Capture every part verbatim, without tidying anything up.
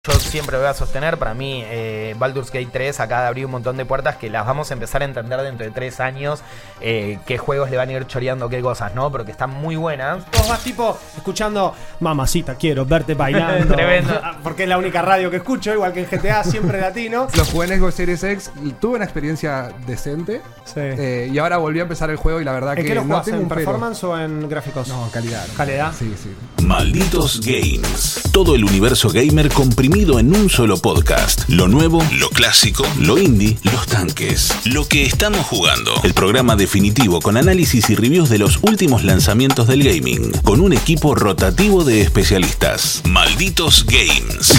Yo siempre voy a sostener, para mí, eh, Baldur's Gate tres acaba de abrir un montón de puertas que las vamos a empezar a entender dentro de tres años, eh, qué juegos le van a ir choreando qué cosas, ¿no? Pero que están muy buenas. Vos vas tipo escuchando, mamacita, quiero verte bailando. Tremendo. Porque es la única radio que escucho, igual que en G T A, siempre latino. Los jugué en Xbox Series X, tuve una experiencia decente. Sí. Eh, y ahora volví a empezar el juego y la verdad ¿En que qué lo no jugás? tengo ¿En un pero. performance o en gráficos? No, en calidad. ¿no? ¿Calidad? Sí, sí. Malditos Games. Todo el universo gamer comprimido en un solo podcast. Lo nuevo, lo clásico, lo indie, los tanques. Lo que estamos jugando. El programa definitivo con análisis y reviews de los últimos lanzamientos del gaming. Con un equipo rotativo de especialistas. Malditos Games.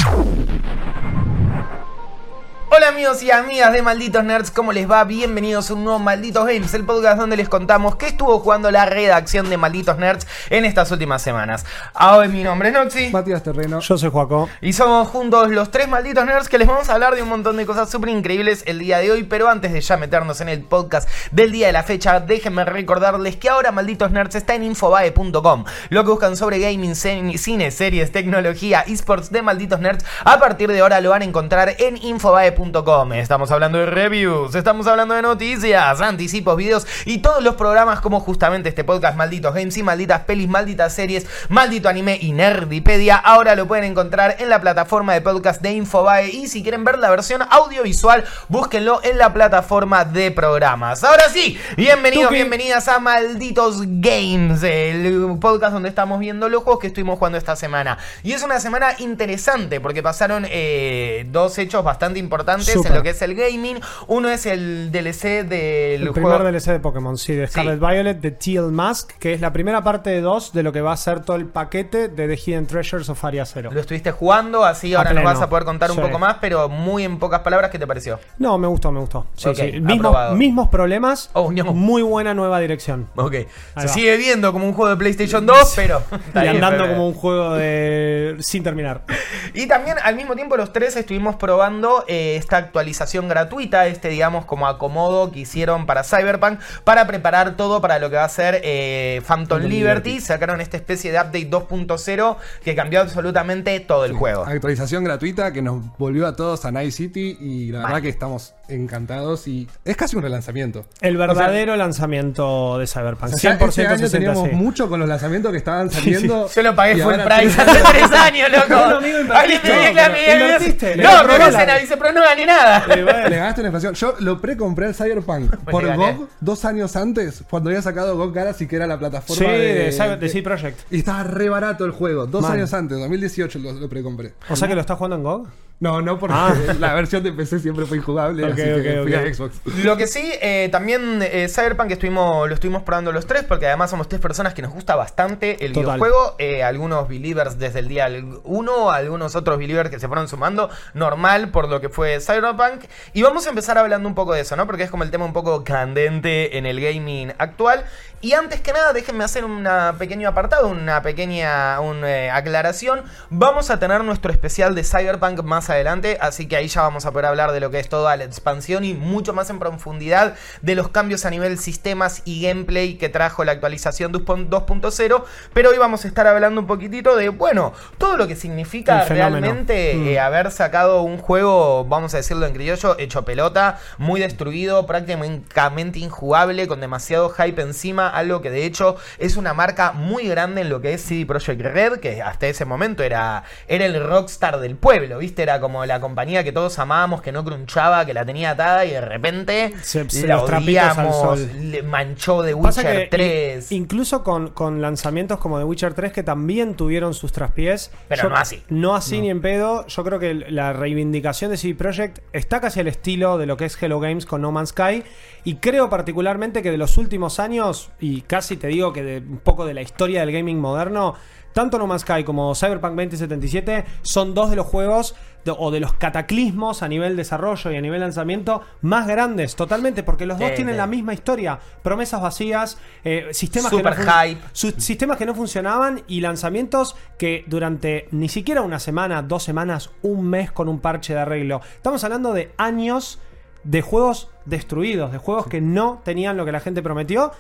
Hola amigos y amigas de Malditos Nerds, ¿cómo les va? Bienvenidos a un nuevo Malditos Games, el podcast donde les contamos qué estuvo jugando la redacción de Malditos Nerds en estas últimas semanas. Hoy mi nombre es Noxy. Matías Terreno. Yo soy Joaco. Y somos juntos los tres Malditos Nerds que les vamos a hablar de un montón de cosas súper increíbles el día de hoy. Pero antes de ya meternos en el podcast del día de la fecha, déjenme recordarles que ahora Malditos Nerds está en infobae punto com. Lo que buscan sobre gaming, cine, series, tecnología, esports de Malditos Nerds, a partir de ahora lo van a encontrar en infobae punto com. Estamos hablando de reviews, estamos hablando de noticias, anticipos, videos y todos los programas como justamente este podcast Malditos Games y malditas pelis, malditas series, maldito anime y Nerdipedia. Ahora lo pueden encontrar en la plataforma de podcast de Infobae y si quieren ver la versión audiovisual, búsquenlo en la plataforma de programas. Ahora sí, bienvenidos, Tuki. bienvenidas a Malditos Games, el podcast donde estamos viendo los juegos que estuvimos jugando esta semana. Y es una semana interesante porque pasaron eh, dos hechos bastante importantes Super. en lo que es el gaming. Uno es el D L C del El juego. primer D L C de Pokémon, sí, de Scarlet Sí. Violet, de Teal Mask, que es la primera parte de dos de lo que va a ser todo el paquete de The Hidden Treasures of Area Zero. Lo estuviste jugando, así A ahora nos pleno. vas a poder contar un Sí. poco más, pero muy en pocas palabras, ¿qué te pareció? No, me gustó, me gustó. Sí, Ok, sí. aprobado. Mismos, mismos problemas, Oh, no. muy buena nueva dirección. Ok, Ahí se va. sigue viendo como un juego de PlayStation dos, pero está Y bien, andando pero- como un juego de sin terminar. Y también al mismo tiempo los tres estuvimos probando eh, esta actualización gratuita, este digamos como acomodo que hicieron para Cyberpunk, para preparar todo para lo que va a ser eh, Phantom, Phantom Liberty. Liberty. Sacaron esta especie de update dos punto cero que cambió absolutamente todo el juego. Actualización gratuita que nos volvió a todos a Night City y la Mal. verdad que estamos encantados y es casi un relanzamiento. El verdadero lanzamiento de Cyberpunk. O sea, cien por este ciento año sesenta, teníamos sí. mucho con los lanzamientos que estaban saliendo. Yo lo pagué y full ahora price tenemos- hace tres años, loco. Bueno, amigo, invertiste. Alguien me dice que a mí- Pero invertiste. No, Le me compró dicen, la- dice, pero no gané nada. Eh, bueno. Le ganaste una inflación. Yo lo pre-compré el Cyberpunk por le gané. G O G dos años antes, cuando había sacado G O G Galaxy, que era la plataforma Sí, de, de, Cyber- de C Project. Y estaba re barato el juego. Dos Man. años antes, dos mil dieciocho lo, lo pre-compré. O sea que lo estás jugando en G O G. No, no, porque Ah. la versión de P C siempre fue injugable, Ok, así que ok, fui ok. a Xbox. Lo que sí, eh, también eh, Cyberpunk estuvimos, lo estuvimos probando los tres, porque además somos tres personas que nos gusta bastante el Total. videojuego. Eh, algunos believers desde el día uno, algunos otros believers que se fueron sumando, normal por lo que fue Cyberpunk. Y vamos a empezar hablando un poco de eso, ¿no? Porque es como el tema un poco candente en el gaming actual. Y antes que nada, déjenme hacer un pequeño apartado, una pequeña un, eh, aclaración. Vamos a tener nuestro especial de Cyberpunk más adelante, así que ahí ya vamos a poder hablar de lo que es toda la expansión y mucho más en profundidad de los cambios a nivel sistemas y gameplay que trajo la actualización dos punto cero. Pero hoy vamos a estar hablando un poquitito de, bueno, todo lo que significa El fenómeno. realmente Mm. eh, haber sacado un juego, vamos a decirlo en criollo, hecho pelota, muy destruido, prácticamente injugable, con demasiado hype encima, algo que de hecho es una marca muy grande en lo que es C D Projekt Red, que hasta ese momento era, era el rockstar del pueblo, ¿viste? Era como la compañía que todos amábamos, que no crunchaba, que la tenía atada y de repente Se- se la los trapitos al odiamos, sol. le manchó de Pasa Witcher que tres. in- incluso con, con lanzamientos como The Witcher tres que también tuvieron sus traspiés. Pero no así. No así ni en pedo. Yo creo que la reivindicación de C D Projekt está casi al estilo de lo que es Hello Games con No Man's Sky. Y creo particularmente que de los últimos años, y casi te digo que de un poco de la historia del gaming moderno, tanto No Man's Sky como Cyberpunk veinte setenta y siete son dos de los juegos de- o de los cataclismos a nivel desarrollo y a nivel lanzamiento más grandes, totalmente, porque los dos Sí, tienen sí. la misma historia, promesas vacías, eh, sistemas, Super que no fun- hype. su- sistemas que no funcionaban y lanzamientos que durante ni siquiera una semana, dos semanas, un mes con un parche de arreglo. Estamos hablando de años de juegos destruidos, de juegos que no tenían lo que la gente prometió.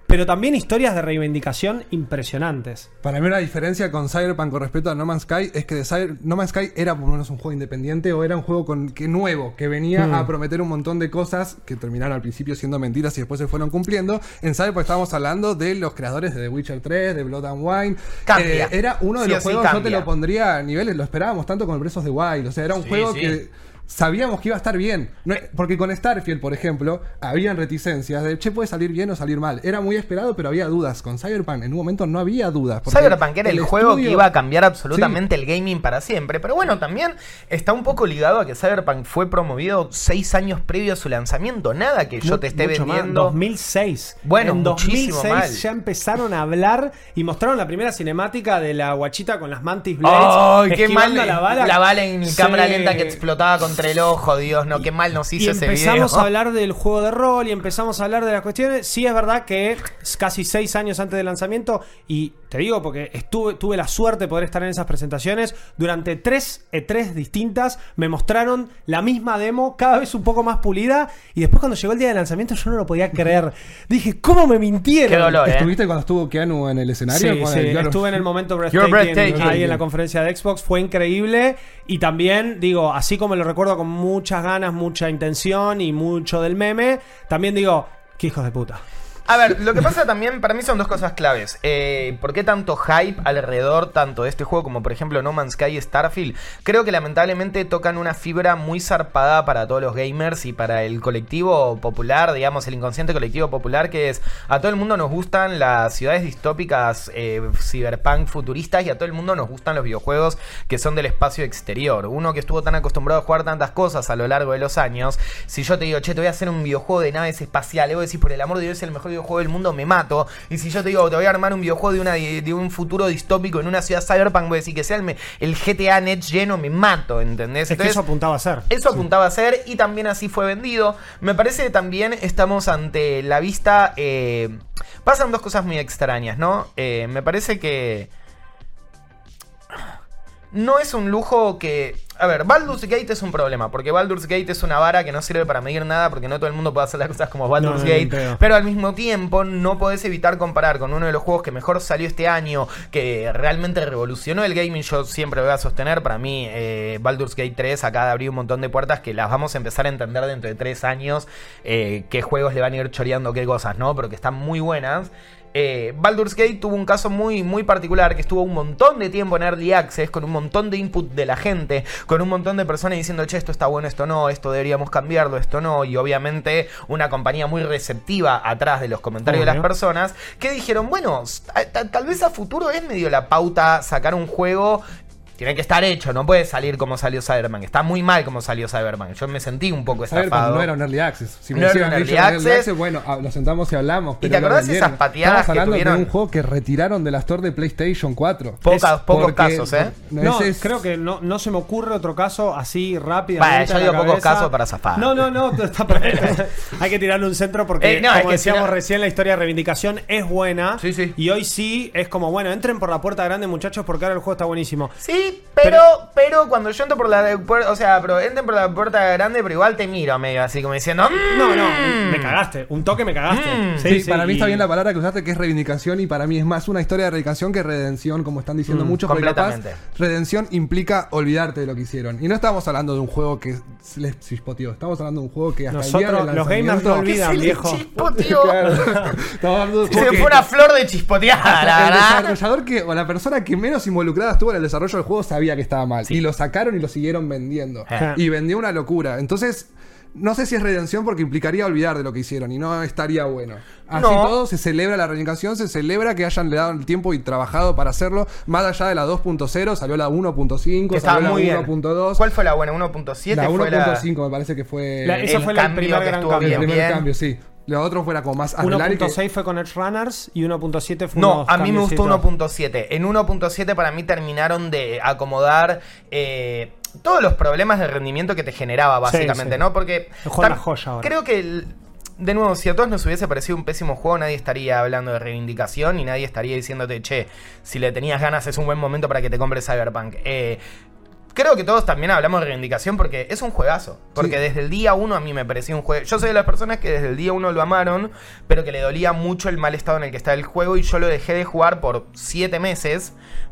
pero también historias de reivindicación impresionantes. Para mí una diferencia con Cyberpunk con respecto a No Man's Sky es que de Cyber, No Man's Sky era por lo menos un juego independiente o era un juego con, que nuevo, que venía mm. a prometer un montón de cosas que terminaron al principio siendo mentiras y después se fueron cumpliendo. En Cyberpunk estábamos hablando de los creadores de The Witcher tres, de Blood and Wine. Eh, era uno de sí los juegos, sí, yo te lo pondría a niveles, lo esperábamos tanto con el Breath of the Wild. O sea, era un sí, juego sí. que... sabíamos que iba a estar bien. No, porque con Starfield, por ejemplo, habían reticencias de, che, puede salir bien o salir mal. Era muy esperado, pero había dudas. Con Cyberpunk, en un momento no había dudas. Cyberpunk era el, el juego estudio... que iba a cambiar absolutamente sí. el gaming para siempre. Pero bueno, también está un poco ligado a que Cyberpunk fue promovido seis años previo a su lanzamiento. Nada que yo Mu te esté mucho vendiendo. Más. dos mil seis. Bueno, en dos mil seis mal. ya empezaron a hablar y mostraron la primera cinemática de la guachita con las Mantis Blades. ¡Ay, qué mal! La bala, la bala en sí. cámara lenta que explotaba con entre el ojo, Dios, no, qué mal nos hizo ese video. Y empezamos a hablar del juego de rol y empezamos a hablar de las cuestiones. Sí, es verdad que casi seis años antes del lanzamiento, y te digo porque estuve, tuve la suerte de poder estar en esas presentaciones, durante tres E tres distintas me mostraron la misma demo, cada vez un poco más pulida, y después cuando llegó el día del lanzamiento yo no lo podía creer. Dije, ¿cómo me mintieron? Qué dolor, ¿eh? ¿Estuviste cuando estuvo Keanu en el escenario? Sí, sí, el estuve en el momento breathtaking, breathtaking ahí en la conferencia de Xbox, fue increíble. Y también, digo, así como lo recuerdo con muchas ganas, mucha intención y mucho del meme, también digo, qué hijos de puta. A ver, lo que pasa también, para mí son dos cosas claves. Eh, ¿Por qué tanto hype alrededor tanto de este juego como por ejemplo No Man's Sky y Starfield? Creo que lamentablemente tocan una fibra muy zarpada para todos los gamers y para el colectivo popular, digamos, el inconsciente colectivo popular, que es, a todo el mundo nos gustan las ciudades distópicas eh, cyberpunk futuristas y a todo el mundo nos gustan los videojuegos que son del espacio exterior. Uno que estuvo tan acostumbrado a jugar tantas cosas a lo largo de los años, si yo te digo, che, te voy a hacer un videojuego de naves espaciales, vos decís, por el amor de Dios, es el mejor videojuego del mundo, me mato. Y si yo te digo, te voy a armar un videojuego de, una, de un futuro distópico en una ciudad cyberpunk, voy a decir que sea el, el G T A Next lleno, me mato, ¿entendés? Es Entonces, que eso apuntaba a ser. Eso sí. apuntaba a ser y también así fue vendido. Me parece que también estamos ante la vista... Eh, pasan dos cosas muy extrañas, ¿no? Eh, me parece que... No es un lujo que... A ver, Baldur's Gate es un problema, porque Baldur's Gate es una vara que no sirve para medir nada, porque no todo el mundo puede hacer las cosas como Baldur's no, Gate, no, no, pero al mismo tiempo no podés evitar comparar con uno de los juegos que mejor salió este año, que realmente revolucionó el gaming. Yo siempre voy a sostener, para mí eh, Baldur's Gate tres acaba de abrir un montón de puertas que las vamos a empezar a entender dentro de tres años, eh, qué juegos le van a ir choreando qué cosas, ¿no? Pero que están muy buenas. Eh, Baldur's Gate tuvo un caso muy, muy particular, que estuvo un montón de tiempo en Early Access, con un montón de input de la gente, con un montón de personas diciendo, che, esto está bueno, esto no, esto deberíamos cambiarlo, esto no, y obviamente una compañía muy receptiva atrás de los comentarios Obvio. de las personas, que dijeron, bueno, tal vez a futuro es medio la pauta sacar un juego... Tiene que estar hecho, no puede salir como salió Cyberpunk. Está muy mal como salió Cyberpunk. Yo me sentí un poco estafado. Cyberpunk no era un Early Access. Si me no hicieran era un dicho early access. access, bueno, nos sentamos y hablamos. Pero ¿Y te acordás de esas pateadas Estamos hablando que tuvieron? de un juego que retiraron de la store de PlayStation cuatro. Pocas, pocos casos, ¿eh? No, es, creo que no, no se me ocurre otro caso así rápido. Vale, yo digo pocos casos para zafar. No, no, no, está perfecto. Hay que tirarle un centro porque, eh, no, como es que decíamos si no... recién, la historia de reivindicación es buena. Sí, sí. Y hoy sí es como, bueno, entren por la puerta grande, muchachos, porque ahora el juego está buenísimo. Sí, pero, pero, pero cuando yo entro por la puerta, o sea, pero entren por la puerta grande, pero igual te miro medio así como diciendo, mmm, no, no, me cagaste, un toque me cagaste. Mm, sí, sí, sí, para mí y... está bien la palabra que usaste, que es reivindicación, y para mí es más una historia de reivindicación que redención, como están diciendo mm, muchos, porque capaz redención implica olvidarte de lo que hicieron. Y no estamos hablando de un juego que les chispoteó, estamos hablando de un juego que hasta Nosotros, el día del los gamers no olvidan, viejo. Chispoteó. Claro. Se fue una flor de chispoteada, la el verdad. desarrollador que, o la persona que menos involucrada estuvo en el desarrollo del juego sabía que estaba mal. Sí. Y lo sacaron y lo siguieron vendiendo. Eh. Y vendió una locura. Entonces, no sé si es redención porque implicaría olvidar de lo que hicieron y no estaría bueno. Así no. todo, se celebra la reivindicación, se celebra que hayan le dado el tiempo y trabajado para hacerlo. Más allá de la dos punto cero, salió la uno punto cinco, salió muy la uno punto dos. ¿Cuál fue la buena? ¿uno punto siete? La fue uno punto cinco la... me parece que fue... La, esa el fue la primer gran cambio. El primer bien. cambio, sí. Lo otro fuera como más uno punto seis que... fue con Edge Runners y uno punto siete fue No, a mí me gustó uno punto siete. En uno punto siete para mí terminaron de acomodar... Eh, todos los problemas de rendimiento que te generaba, básicamente, sí, sí. ¿no? Porque la joya ahora. Creo que, el, de nuevo, si a todos nos hubiese parecido un pésimo juego, nadie estaría hablando de reivindicación y nadie estaría diciéndote, che, si le tenías ganas es un buen momento para que te compres Cyberpunk. Eh, creo que todos también hablamos de reivindicación porque es un juegazo. Porque sí. desde el día uno a mí me parecía un juego. Yo soy de las personas que desde el día uno lo amaron, pero que le dolía mucho el mal estado en el que está el juego y yo lo dejé de jugar por siete meses.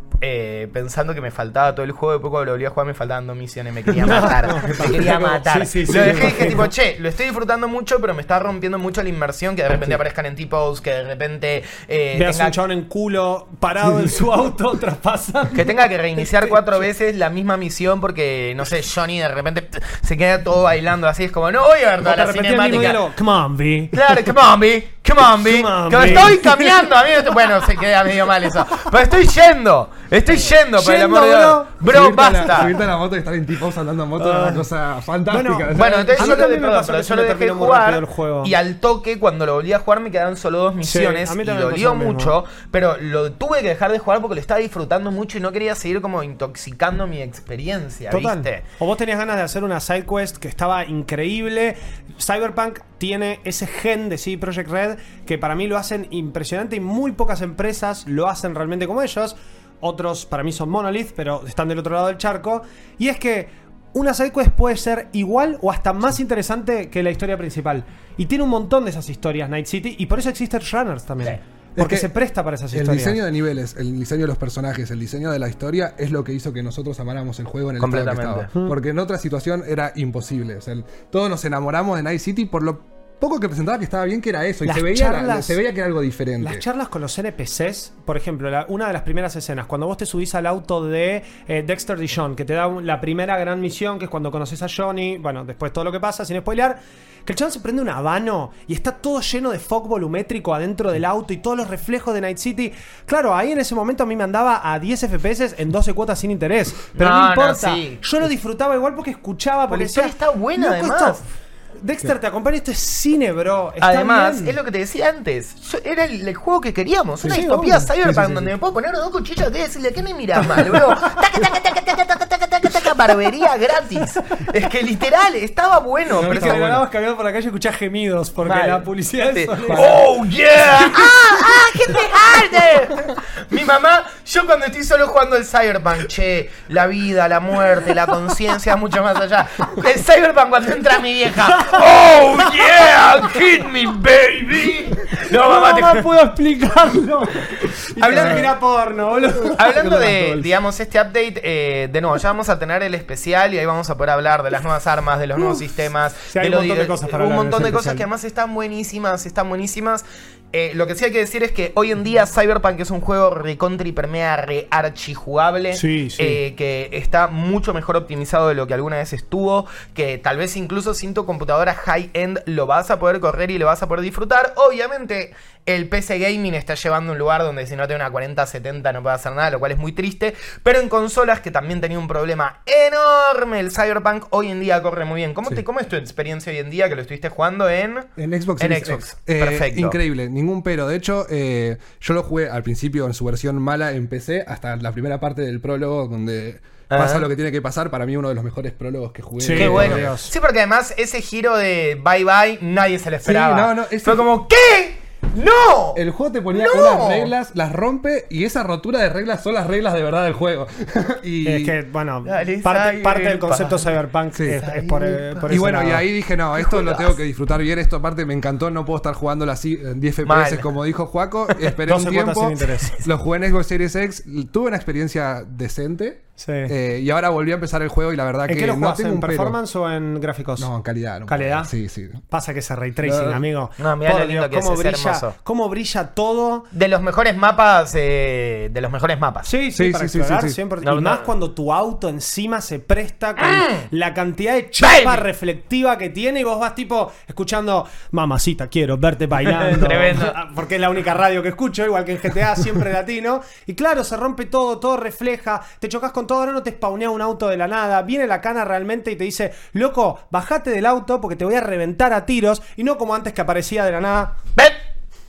Eh, pensando que me faltaba todo el juego. Después cuando lo volví a jugar me faltaban dos misiones. Me quería matar. me quería matar. Sí, sí, sí, lo dejé y dije tipo, che, lo estoy disfrutando mucho, pero me está rompiendo mucho la inmersión. Que de repente sí. aparezcan en T-pose, que de repente eh, veas tenga... un chabón en culo parado en su auto traspasando. Que tenga que reiniciar cuatro veces la misma misión porque, no sé, Johnny de repente se queda todo bailando así. Es como, no voy a ver toda la cinemática. Come on, B. Claro, come on, B. Come on, B. Que me estoy cambiando. A mí no te... Bueno, se queda medio mal eso. Pero estoy yendo. Estoy yendo, por el amor de Dios. Bro, subirte basta. A la, subirte a la moto y estar en tipos andando en moto es uh, una cosa fantástica. Bueno, bueno entonces yo lo, de, perdón, pero yo lo dejé jugar y al toque, cuando lo volví a jugar, me quedaban solo dos misiones sí, y dolió mucho, pero lo tuve que dejar de jugar porque lo estaba disfrutando mucho y no quería seguir como intoxicando mi experiencia, Total. ¿viste? O vos tenías ganas de hacer una side quest que estaba increíble. Cyberpunk tiene ese gen de C D Projekt Red que para mí lo hacen impresionante y muy pocas empresas lo hacen realmente como ellos. Otros para mí son Monolith, pero están del otro lado del charco. Y es que una sidequest puede ser igual o hasta más interesante que la historia principal. Y tiene un montón de esas historias Night City. Y por eso existe Runners también. Sí. Porque se presta para esas el historias. El diseño de niveles, el diseño de los personajes, el diseño de la historia es lo que hizo que nosotros amáramos el juego en el estado que estaba. Mm. Porque en otra situación era imposible. O sea, el, todos nos enamoramos de Night City por lo poco que presentaba que estaba bien, que era eso. Y se veía, charlas, la, se veía que era algo diferente. Las charlas con los N P Cs, por ejemplo, la, una de las primeras escenas, cuando vos te subís al auto de eh, Dexter Dijon, que te da un, la primera gran misión, que es cuando conoces a Johnny, bueno, después todo lo que pasa, sin spoilear, que el chabón se prende un habano y está todo lleno de fog volumétrico adentro del auto y todos los reflejos de Night City. Claro, ahí en ese momento a mí me andaba a diez F P S en doce cuotas sin interés. Pero no, no importa. No, sí. Yo lo disfrutaba igual porque escuchaba, porque decía, está buena además. Esto, Dexter, te acompaña, esto es cine, bro. Está Además, bien. Es lo que te decía antes. Yo, era el, el juego que queríamos. Una sí, distopía sí, Cyberpunk sí, sí, sí. donde me puedo poner dos cuchillas y decirle que me miras mal, bro. Taca, taca, taca, taca, taca, taca, taca, taca, barbería gratis. Es que literal, estaba bueno. No, pero que bueno. Grababas caminando por la calle y escuchás gemidos porque mal. La publicidad es ¡Oh, yeah! ¡Ah, ah, gente harder! Mi mamá, yo cuando estoy solo jugando el Cyberpunk, che, la vida, la muerte, la conciencia, mucho más allá. El Cyberpunk cuando entra mi vieja. ¡Oh, yeah! ¡Hit me, baby! No, mamá, no te... puedo explicarlo. Hablando, mira porno, boludo. Hablando de, digamos, este update, eh, de nuevo, ya vamos a tener el especial y ahí vamos a poder hablar de las nuevas armas, de los nuevos sistemas. Sí, hay de un montón de cosas para Un hablar montón de especial. cosas que además están buenísimas, están buenísimas. Eh, lo que sí hay que decir es que hoy en día Cyberpunk es un juego recontra hiper mega re archi jugable. Sí, sí. Eh, que está mucho mejor optimizado de lo que alguna vez estuvo. Que tal vez incluso sin tu computadora high-end lo vas a poder correr y lo vas a poder disfrutar. Obviamente el P C Gaming está llevando un lugar donde si no tiene una cuarenta setenta no puede hacer nada, lo cual es muy triste. Pero en consolas, que también tenía un problema enorme el Cyberpunk, hoy en día corre muy bien. ¿Cómo, sí. te, cómo es tu experiencia hoy en día que lo estuviste jugando en... En Xbox. En Xbox. Eh, Perfecto. Increíble, ningún pero. De hecho, eh, yo lo jugué al principio en su versión mala en P C, hasta la primera parte del prólogo donde... pasa lo que tiene que pasar. Para mí uno de los mejores prólogos que jugué. Sí, qué bueno. Dios. Sí, porque además ese giro de bye bye nadie se lo esperaba. Sí, no, no, ese... Fue como, ¿qué? ¡No! El juego te ponía ¡No! unas reglas, las rompe y esa rotura de reglas son las reglas de verdad del juego. y es que, bueno, Dale, parte, parte del concepto Cyberpunk sí. es, es por, eh, por Y bueno, lado. Y ahí dije, no, esto lo tengo que disfrutar bien. Esto aparte me encantó, no puedo estar jugándolo así en diez F P S como dijo Juaco. Esperé un tiempo, lo jugué en Xbox Series X, tuve una experiencia decente. Sí. Eh, y ahora volví a empezar el juego y la verdad ¿En que qué lo no jugás? tengo ¿En un performance pero. o en gráficos? No, en calidad. No ¿Calidad? Sí, sí. Pasa que ese ray tracing, no. amigo. No, mirá lo lindo que cómo es, brilla, es hermoso. Cómo brilla todo. De los mejores mapas, eh, de los mejores mapas. Sí, sí, sí para sí, explorar, sí, sí, sí. siempre. No, y no. más cuando tu auto encima se presta con mm. la cantidad de chapa Baby. reflectiva que tiene y vos vas tipo escuchando, mamacita, quiero verte bailando. Tremendo. Porque es la única radio que escucho, igual que en G T A, siempre latino. Y claro, se rompe todo, todo refleja. Te chocas con todo, ahora no te spawnea un auto de la nada. Viene la cana realmente y te dice, loco, bajate del auto porque te voy a reventar a tiros. Y no como antes que aparecía de la nada. ¡Ven!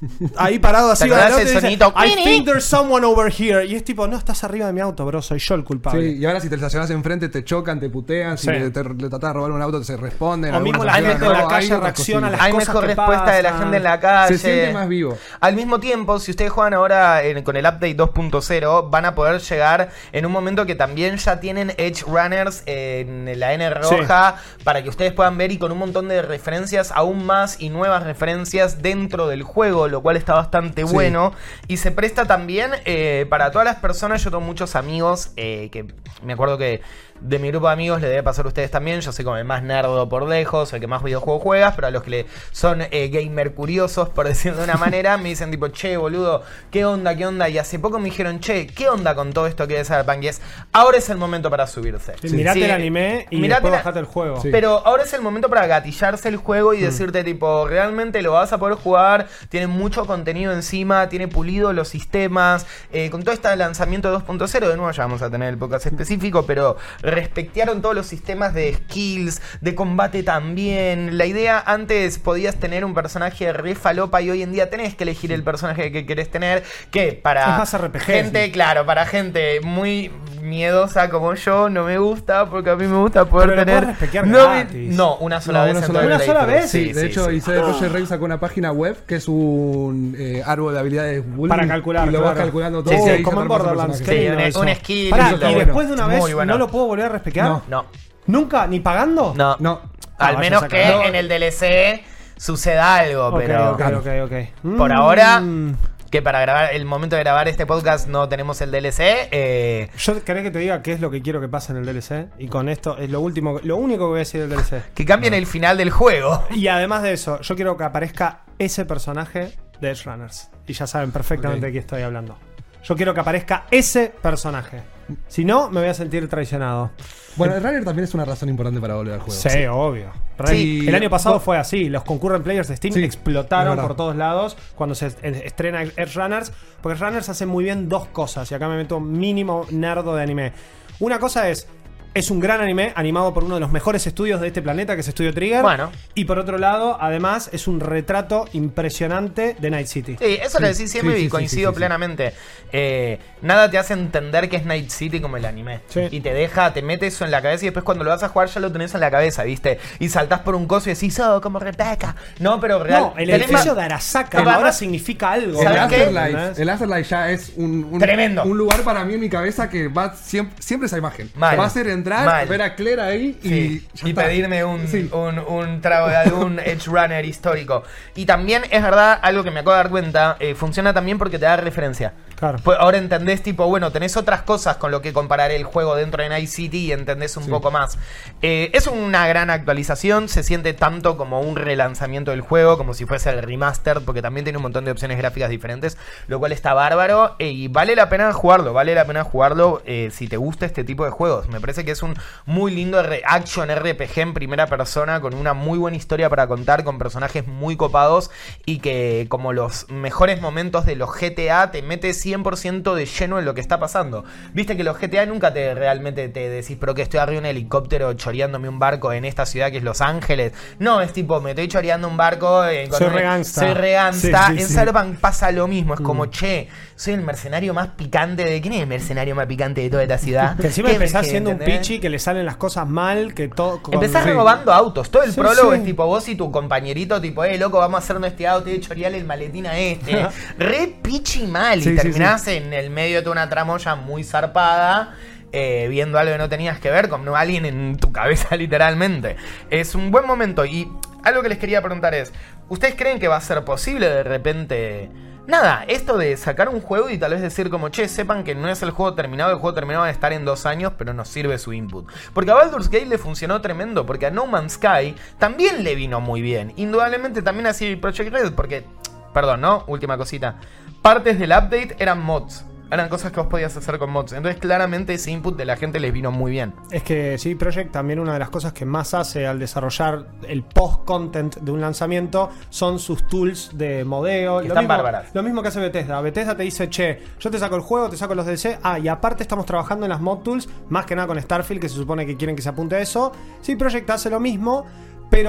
ahí parado así. ¿Te acordás al otro el y dice, sonito? I think there's someone over here. Y es tipo, no, estás arriba de mi auto, bro, soy yo el culpable. Sí, y ahora si te estacionás enfrente te chocan, te putean, si Sí. le, te, le tratás de robar un auto se responden. O mismo algunos la se gente llevan en la robo, calle hay otras reacciona a las cosillas. Hay cosas mejor que respuesta de la pasan. gente en la calle. Se siente más vivo. Al mismo tiempo, si ustedes juegan ahora en- con el update dos punto cero, van a poder llegar en un momento que también ya tienen Edge Runners en la N roja para que ustedes puedan ver y con un montón de referencias aún más y nuevas referencias dentro del juego, lo cual está bastante Sí. bueno. Y se presta también eh, para todas las personas. Yo tengo muchos amigos eh, que me acuerdo que de mi grupo de amigos le debe pasar a ustedes también. Yo soy como el más nerdo por lejos, el que más videojuegos juegas, pero a los que le son eh, gamer curiosos, por decirlo de una manera, me dicen tipo, che, boludo, ¿qué onda, qué onda? Y hace poco me dijeron, che, ¿qué onda con todo esto que es Cyberpunk? Y es, ahora es el momento para subirse. Sí, mirate Sí, el anime y mirate después la- bajate el juego. Sí. Pero ahora es el momento para gatillarse el juego y decirte tipo, realmente lo vas a poder jugar, tiene mucho contenido encima, tiene pulido los sistemas, eh, con todo este lanzamiento de dos punto cero, de nuevo ya vamos a tener el podcast específico, pero respectearon todos los sistemas de skills, de combate también. La idea, antes podías tener un personaje re falopa y hoy en día tenés que elegir el personaje que querés tener, que para Es más R P G, gente, sí. claro, para gente muy miedosa como yo, no me gusta, porque a mí me gusta poder Pero lo tener... podés respequear no, me- gratis. no, una sola No, vez. una en sola todo el vez. ¿Una sola playthrough. vez? Sí, de sí, hecho, sí. I C D Projekt Red sacó una página web que es un eh, árbol de habilidades Bully, Para calcular, y lo claro. vas calculando todo. Sí, sí, y ahí como ya en te armas el Borderlands. personaje. Sí, Qué lindo un- eso. un skill, Pará, eso está y bueno. después de una Muy vez bueno. no lo puedo volver a respequear. No. No, ¿Nunca? ¿Ni pagando? no. No. Ah, Al vaya menos a que sacar. en el D L C suceda algo, Ok, pero... ok, ok, ok. Por Mm. ahora, que para grabar el momento de grabar este podcast no tenemos el D L C. Eh, Yo querés que te diga qué es lo que quiero que pase en el D L C. Y con esto es lo último, lo único que voy a decir del D L C. que cambien el final del juego. Y además de eso, yo quiero que aparezca ese personaje de Edge Runners. Y ya saben perfectamente Ok. de qué estoy hablando. Yo quiero que aparezca ese personaje. Si no, me voy a sentir traicionado. Bueno, el Runner también es una razón importante para volver al juego. Sí, obvio. Re- Sí. el año pasado Vos- fue así. Los concurrent players de Steam Sí, explotaron es verdad. por todos lados cuando se es- estrena Edge Runners. Porque Edge Runners hace muy bien dos cosas. Y acá me meto mínimo nerdo de anime. Una cosa es... Es un gran anime animado por uno de los mejores estudios de este planeta, que es Studio Trigger. Bueno. Y por otro lado, además, es un retrato impresionante de Night City. Sí, eso lo decís siempre sí, sí, y coincido sí, sí, sí. plenamente. Eh, nada te hace entender que es Night City como el anime. Sí. Y te deja, te mete eso en la cabeza y después cuando lo vas a jugar ya lo tenés en la cabeza, ¿viste? Y saltás por un coso y decís, oh, como Rebeca. No, pero real. No, el tenés edificio más- de Arasaka No, ahora además- significa algo. El ¿Sabes qué? Afterlife, ¿Entendés? el Afterlife ya es un, un, Tremendo. un lugar para mí en mi cabeza que va siempre, siempre esa imagen. Mal. Va a ser entrar, Mal. ver a Claire ahí y, Sí, ya y está. pedirme un, Sí. un, un trago de algún Edge Runner histórico. Y también es verdad, algo que me acabo de dar cuenta, eh, funciona también porque te da referencia. Claro. Pues ahora entendés, tipo, bueno, tenés otras cosas con lo que comparar el juego dentro de Night City y entendés un Sí. poco más. Eh, es una gran actualización, se siente tanto como un relanzamiento del juego, como si fuese el remaster, porque también tiene un montón de opciones gráficas diferentes, lo cual está bárbaro. eh, y vale la pena jugarlo, vale la pena jugarlo eh, si te gusta este tipo de juegos. Me parece que es un muy lindo R- action R P G en primera persona, con una muy buena historia para contar, con personajes muy copados y que, como los mejores momentos de los G T A, te mete cien por ciento de lleno en lo que está pasando. Viste que los G T A nunca te realmente te decís, pero que estoy arriba de un helicóptero choreándome un barco en esta ciudad que es Los Ángeles. No, es tipo, me estoy choreando un barco. eh, con Soy un- re gangsta. Soy re gangsta. Sí, sí, en sí. Cyberpunk pasa lo mismo. Es como, che, soy el mercenario más picante de... ¿Quién es el mercenario más picante de toda esta ciudad? Que encima ¿Qué- empezás qué- siendo un entendés? pichi, que le salen las cosas mal, que todo... con- Empezás Sí. robando autos. Todo el Sí, prólogo sí. es tipo vos y tu compañerito, tipo, eh, loco, vamos a hacernos este auto y chorearle el maletín a este. Re pichi mal. Sí, y sí, terminás en el medio de una tramoya muy zarpada. eh, viendo algo que no tenías que ver con alguien en tu cabeza, literalmente. Es un buen momento. Y algo que les quería preguntar es: ¿ustedes creen que va a ser posible de repente? Nada, esto de sacar un juego y tal vez decir como, che, sepan que no es el juego terminado, el juego terminado va a estar en dos años, pero nos sirve su input. Porque a Baldur's Gate le funcionó tremendo, porque a No Man's Sky también le vino muy bien. Indudablemente también a C D Projekt Red, porque, perdón, ¿no? Última cosita. Partes del update eran mods. Eran cosas que vos podías hacer con mods. Entonces claramente ese input de la gente les vino muy bien. Es que sí, Project también una de las cosas que más hace al desarrollar el post-content de un lanzamiento son sus tools de modeo. Que Lo están mismo, bárbaras. lo mismo que hace Bethesda. Bethesda te dice, che, yo te saco el juego, te saco los D L C. Ah, y aparte estamos trabajando en las mod tools, más que nada con Starfield, que se supone que quieren que se apunte a eso. Sí, Project hace lo mismo, pero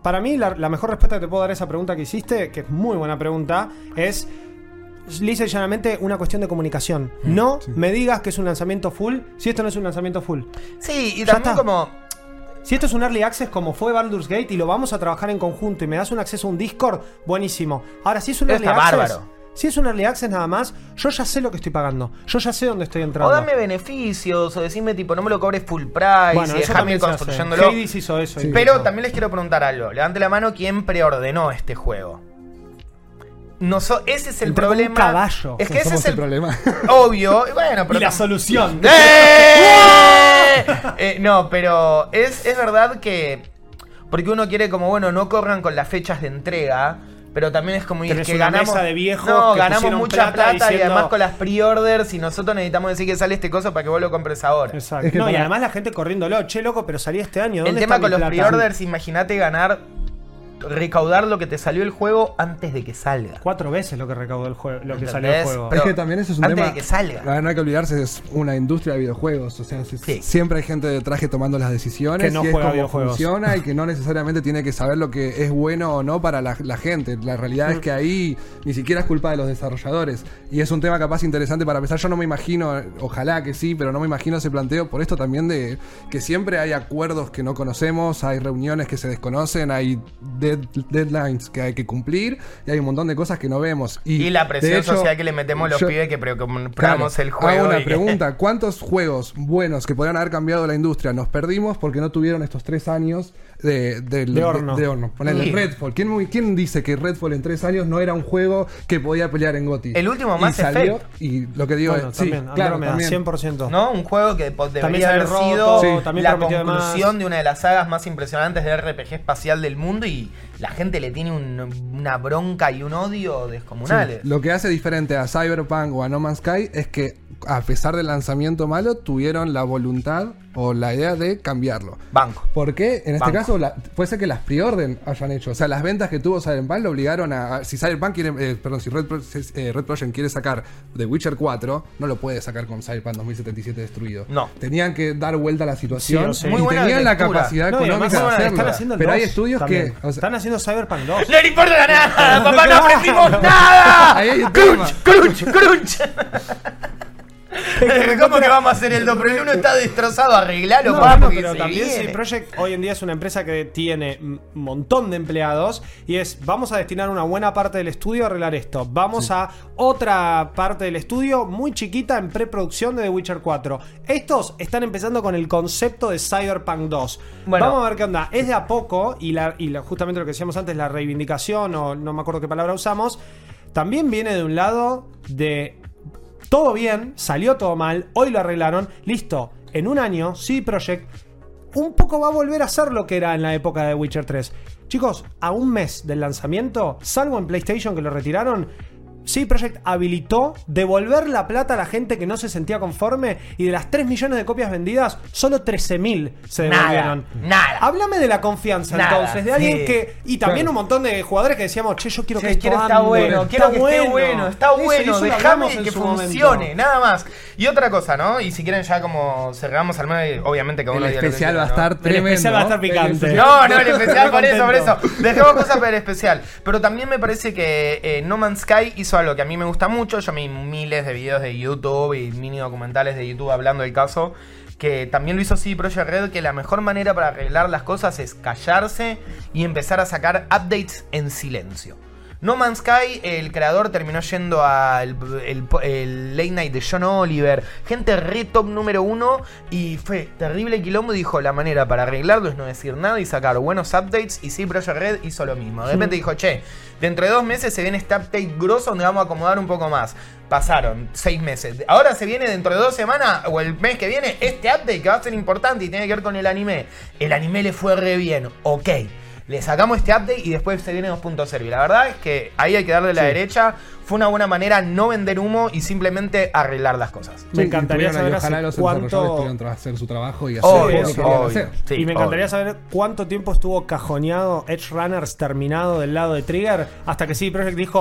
para mí la, la mejor respuesta que te puedo dar a esa pregunta que hiciste, que es muy buena pregunta, es lisa y llanamente una cuestión de comunicación. No sí. me digas que es un lanzamiento full si esto no es un lanzamiento full. Sí, y también como... Si esto es un early access como fue Baldur's Gate y lo vamos a trabajar en conjunto y me das un acceso a un Discord, buenísimo. Ahora, si es un early access... bárbaro. Si es un early access nada más, yo ya sé lo que estoy pagando. Yo ya sé dónde estoy entrando. O dame beneficios, o decime tipo, no me lo cobres full price, bueno, y déjame ir construyéndolo. Hades hizo eso. Sí, pero eso. También les quiero preguntar algo. Levante la mano quién preordenó este juego. No so, ese es el Entró problema. Un caballo. Es que ese es el, el problema. Obvio. Bueno, pero y la solución. ¡Eh! eh, no, pero es, es verdad que... Porque uno quiere como, bueno, no corran con las fechas de entrega... Pero también es como Tenés que una ganamos, mesa de viejos no, que ganamos mucha plata, plata diciendo... y además con las pre-orders y nosotros necesitamos decir que sale este coso para que vos lo compres ahora. Exacto. Es que no, para... y además la gente corriéndolo, che loco, pero salí este año. El tema con los pre-orders, imagínate ganar, recaudar lo que te salió el juego antes de que salga. Cuatro veces lo que recaudó el juego, lo que salió el juego. Pero es que también eso es un antes tema. De que salga. La verdad, no hay que olvidarse, es una industria de videojuegos. O sea, sí. siempre hay gente detrás que tomando las decisiones. Que no y juega es como videojuegos. Funciona y que no necesariamente tiene que saber lo que es bueno o no para la, la gente. La realidad mm. es que ahí ni siquiera es culpa de los desarrolladores. Y es un tema capaz interesante para empezar. Yo no me imagino, ojalá que sí, pero no me imagino ese planteo por esto también de que siempre hay acuerdos que no conocemos, hay reuniones que se desconocen, hay dead, deadlines que hay que cumplir y hay un montón de cosas que no vemos. Y, y la presión hecho, social que le metemos los yo, pibes que compramos claro, el juego. Hago una y... pregunta: ¿cuántos juegos buenos que podrían haber cambiado la industria nos perdimos porque no tuvieron estos tres años de, de, de horno? De, de horno. Ponele, sí. Redfall. ¿Quién, ¿Quién dice que Redfall en tres años no era un juego que podía pelear en GOTY? El último Mass Effect. Y lo que digo bueno, es, también, sí, claro, también. cien por ciento. ¿No? Un juego que debería haber roto, sido sí. la conclusión de una de las sagas más impresionantes de R P G espacial del mundo y la gente le tiene un, una bronca y un odio descomunales. Sí. Lo que hace diferente a Cyberpunk o a No Man's Sky es que a pesar del lanzamiento malo tuvieron la voluntad o la idea de cambiarlo. Banco. Porque en este Banco. caso la, puede ser que las pre-orden hayan hecho. O sea, las ventas que tuvo Cyberpunk lo obligaron a... a si Cyberpunk quiere... Eh, perdón, si Red, eh, Red Project quiere sacar The Witcher cuatro, no lo puede sacar con Cyberpunk dos mil setenta y siete destruido. No. Tenían que dar vuelta a la situación sí, y Muy tenían la capacidad no, económica de hacerlo. Están haciendo Pero dos hay estudios también. que... O sea, están haciendo Cyberpunk dos. ¡No le importa nada! ¡Papá, no aprendimos nada! Ahí hay un ¡Crunch, crunch, crunch! ¿Cómo que vamos a hacer el dos? Pero el uno está destrozado, arreglalo, no, papá, no, porque pero se también viene. C D Projekt hoy en día es una empresa que tiene un montón de empleados y es, vamos a destinar una buena parte del estudio a arreglar esto. Vamos sí. a otra parte del estudio muy chiquita en preproducción de The Witcher cuatro. Estos están empezando con el concepto de Cyberpunk dos. Bueno, vamos a ver qué onda. Es de a poco y, la, y la, justamente lo que decíamos antes, la reivindicación, o no me acuerdo qué palabra usamos, también viene de un lado de... Todo bien, salió todo mal, hoy lo arreglaron, listo. En un año, C D Projekt un poco va a volver a ser lo que era en la época de Witcher tres. Chicos, a un mes del lanzamiento, salvo en PlayStation que lo retiraron, C D Projekt habilitó devolver la plata a la gente que no se sentía conforme y de las tres millones de copias vendidas, solo trece mil se devolvieron. Nada, nada. Háblame de la confianza nada, entonces, de alguien sí. que... Y también claro. un montón de jugadores que decíamos, che, yo quiero sí, que esto quiero ande, está bueno, está quiero que bueno. esté bueno, está eso, bueno, eso déjame que funcione, momento. Nada más. Y otra cosa, ¿no? Y si quieren ya como cerramos al medio, obviamente que uno el especial va a estar ¿no? tremendo. El especial va a estar picante. No, no, el especial por eso, por eso. Dejemos cosas para el especial. Pero también me parece que eh, No Man's Sky hizo algo que a mí me gusta mucho. Yo me miles de videos de YouTube y mini documentales de YouTube hablando del caso, que también lo hizo C D Projekt Red, que la mejor manera para arreglar las cosas es callarse y empezar a sacar updates en silencio. No Man's Sky, el creador terminó yendo al el, el Late Night de John Oliver, gente re top número uno, y fue terrible quilombo. Y dijo, la manera para arreglarlo es no decir nada y sacar buenos updates, y C D Projekt Red hizo lo mismo. De repente dijo, che, dentro de dos meses se viene este update grosso donde vamos a acomodar un poco más. Pasaron seis meses. Ahora se viene dentro de dos semanas, o el mes que viene, este update que va a ser importante y tiene que ver con el anime. El anime le fue re bien, ok. Le sacamos este update y después se viene dos punto cero. Y la verdad es que ahí hay que darle la sí. derecha. Fue una buena manera no vender humo y simplemente arreglar las cosas. Sí, me encantaría saber ojalá los cuánto pudieran hacer su trabajo y hacer oh, lo eso, que oh, hacer. Sí, y me encantaría oh. saber cuánto tiempo estuvo cajoneado Edge Runners terminado del lado de Trigger hasta que C D Projekt dijo,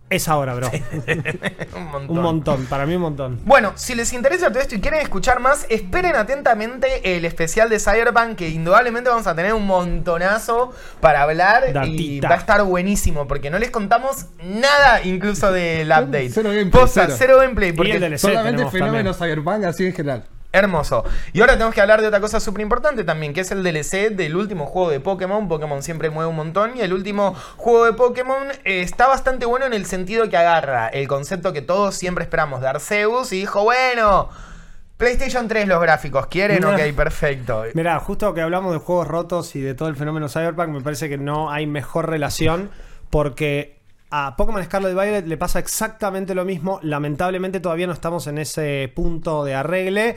Es ahora, bro. Sí. un montón. Un montón, para mí un montón. Bueno, si les interesa todo esto y quieren escuchar más, esperen atentamente el especial de Cyberpunk, que indudablemente vamos a tener un montonazo para hablar. Datita. Y va a estar buenísimo, porque no les contamos nada incluso del update. Cero gameplay, Posta, cero. cero gameplay, Y porque el D L C Solamente tenemos fenómeno también. Cyberpunk así en general. hermoso. Y ahora tenemos que hablar de otra cosa súper importante también, que es el D L C del último juego de Pokémon. Pokémon siempre mueve un montón, y el último juego de Pokémon eh, está bastante bueno en el sentido que agarra el concepto que todos siempre esperamos de Arceus y dijo, bueno, PlayStation tres los gráficos, ¿quieren? Nah. Ok, perfecto. Mirá, justo que hablamos de juegos rotos y de todo el fenómeno Cyberpunk, me parece que no hay mejor relación, porque a Pokémon Scarlet Violet le pasa exactamente lo mismo. Lamentablemente todavía no estamos en ese punto de arregle.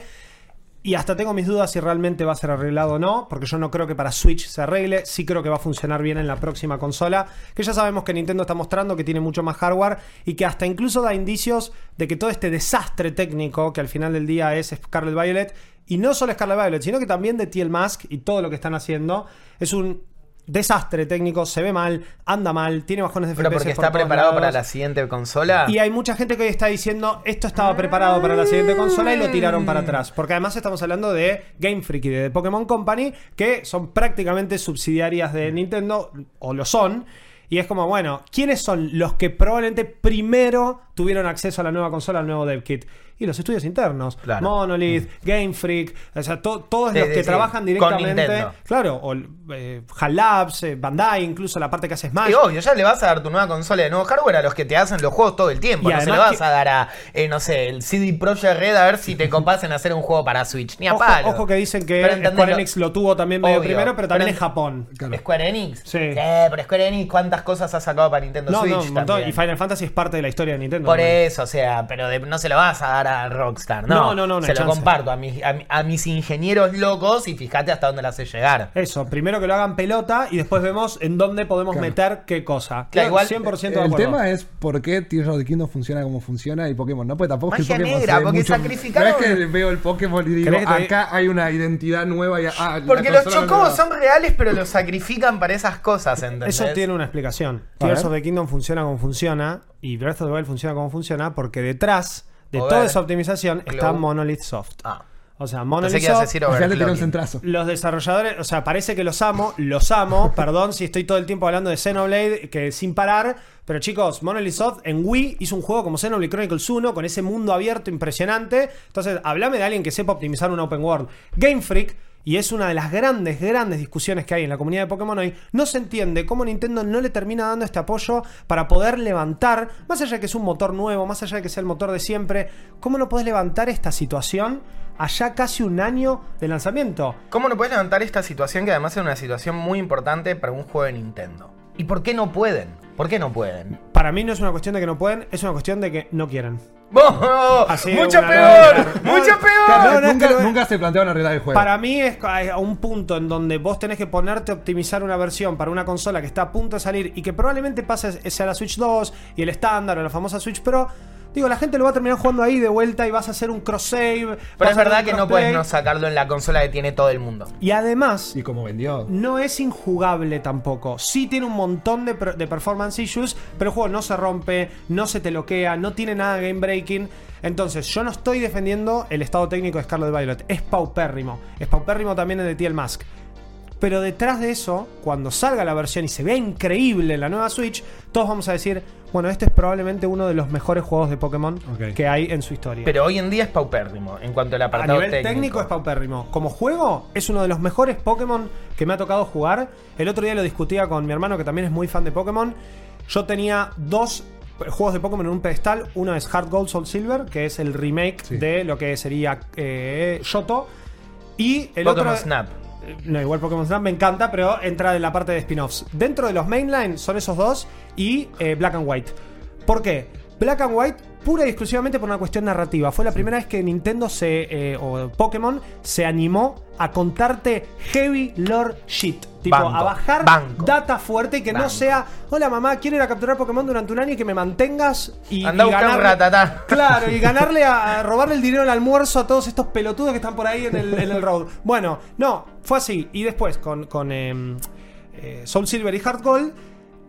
Y hasta tengo mis dudas si realmente va a ser arreglado o no, porque yo no creo que para Switch se arregle. Sí creo que va a funcionar bien en la próxima consola, que ya sabemos que Nintendo está mostrando que tiene mucho más hardware y que hasta incluso da indicios de que todo este desastre técnico que al final del día es Scarlet Violet, y no solo Scarlet Violet, sino que también de T L Mask y todo lo que están haciendo, es un desastre técnico, se ve mal, anda mal, tiene bajones de F P S. Pero porque por está todos preparado lados. para la siguiente consola. Y hay mucha gente que hoy está diciendo esto estaba preparado para la siguiente consola y lo tiraron para atrás. Porque además estamos hablando de Game Freak y de Pokémon Company, que son prácticamente subsidiarias de Nintendo, o lo son. Y es como, bueno, ¿quiénes son los que probablemente primero tuvieron acceso a la nueva consola, al nuevo DevKit? Y los estudios internos. Claro. Monolith, Game Freak, o sea, to- todos Sí, los sí, que sí. trabajan Con directamente. Nintendo. Claro, o eh, HAL Labs, eh, Bandai, incluso la parte que hace Smash. Y obvio, ya le vas a dar tu nueva consola de nuevo hardware a los que te hacen los juegos todo el tiempo. Y No se le además vas que- a dar a, eh, no sé, el C D Projekt Red a ver si te copas en hacer un juego para Switch. Ni a Ojo, palo. ojo que dicen que Pero entendelo. Square Enix lo tuvo también medio Obvio, primero, pero también pero en Japón. Claro. ¿Square Enix? Sí. pero Square Enix, ¿cuántas cosas ha sacado para Nintendo No, Switch? no, un montón. también? Y Final Fantasy es parte de la historia de Nintendo. Por también. eso, o sea, pero de- no se lo vas a dar a Rockstar, ¿no? No, no, no, no Se hay lo chance. comparto a mis, a, mi- a mis ingenieros locos y fíjate hasta dónde la hace llegar. Eso, primero que lo hagan pelota y después vemos en dónde podemos Claro. meter qué cosa. Claro, igual, cien por ciento de El acuerdo. tema es por qué Tears of the Kingdom funciona como funciona y Pokémon no, pues tampoco es que Magia Pokémon negra, se ve porque mucho- sacrificaron- No es que veo el Pokémon y digo, ¿Crees que te- acá hay una identidad nueva y ah, la Porque los consola no chocobos la- son reales, pero los sacrifican para esas cosas, ¿entendés? Eso tiene una explicación. A Tears ver. of the Kingdom funciona como funciona y Breath of the Wild funciona como funciona porque detrás de Over- toda esa optimización está Glow. Monolith Soft. Ah, O sea, pensé Monolith que ibas a Soft... decir Al final le tiró un overclocking. centrazo. Los desarrolladores, o sea, parece que los amo, los amo, perdón si estoy todo el tiempo hablando de Xenoblade, que sin parar, pero chicos, Monolith Soft en Wii hizo un juego como Xenoblade Chronicles uno, con ese mundo abierto impresionante, entonces, hablame de alguien que sepa optimizar un open world. Game Freak, y es una de las grandes, grandes discusiones que hay en la comunidad de Pokémon hoy, no se entiende cómo Nintendo no le termina dando este apoyo para poder levantar, más allá de que es un motor nuevo, más allá de que sea el motor de siempre, cómo no podés levantar esta situación allá casi un año de lanzamiento. ¿Cómo no puedes levantar esta situación que además es una situación muy importante para un juego de Nintendo? ¿Y por qué no pueden? ¿Por qué no pueden? Para mí no es una cuestión de que no pueden, es una cuestión de que no quieren. ¡Oh! Así, ¡Mucho una peor! lógica. ¡Mucho No, peor! Claro, no, no, es nunca, que lo- nunca se plantearon arreglar el juego. Para mí es a un punto en donde vos tenés que ponerte a optimizar una versión para una consola que está a punto de salir y que probablemente pase sea la Switch dos y el estándar o la famosa Switch Pro. Digo, la gente lo va a terminar jugando ahí de vuelta y vas a hacer un cross-save. Pero es verdad que no puedes no sacarlo en la consola que tiene todo el mundo. Y además, Y como vendió. no es injugable tampoco. Sí tiene un montón de, per- de performance issues, pero el juego no se rompe, no se te loquea, no tiene nada de game breaking. Entonces, yo no estoy defendiendo el estado técnico de Scarlet Violet. Es paupérrimo. Es paupérrimo también el de T L Mask. Pero detrás de eso, cuando salga la versión y se vea increíble en la nueva Switch, todos vamos a decir, bueno, este es probablemente uno de los mejores juegos de Pokémon Ok. que hay en su historia. Pero hoy en día es paupérrimo en cuanto al A apartado nivel técnico. técnico. es paupérrimo. Como juego, es uno de los mejores Pokémon que me ha tocado jugar. El otro día lo discutía con mi hermano, que también es muy fan de Pokémon. Yo tenía dos juegos de Pokémon en un pedestal. Uno es Heart Gold Soul Silver, que es el remake Sí. de lo que sería eh, Johto. Y el Pokémon otro... Snap. No, igual Pokémon Snap me encanta, pero entra en la parte de spin-offs. Dentro de los mainline son esos dos y eh, Black and White. ¿Por qué? Black and White pura y exclusivamente por una cuestión narrativa. Fue la primera vez que Nintendo se eh, o Pokémon se animó a contarte heavy lore shit. Tipo, Banco, a bajar banco. data fuerte y que no Banco. sea, hola mamá, quiero ir a capturar Pokémon durante un año y que me mantengas y, Anda a y buscar un ganarle- ratatá. Claro, y ganarle a, a robarle el dinero al almuerzo a todos estos pelotudos que están por ahí en el, en el road. Bueno, no, fue así. Y después con, con em, eh, Soul Silver y Heart Gold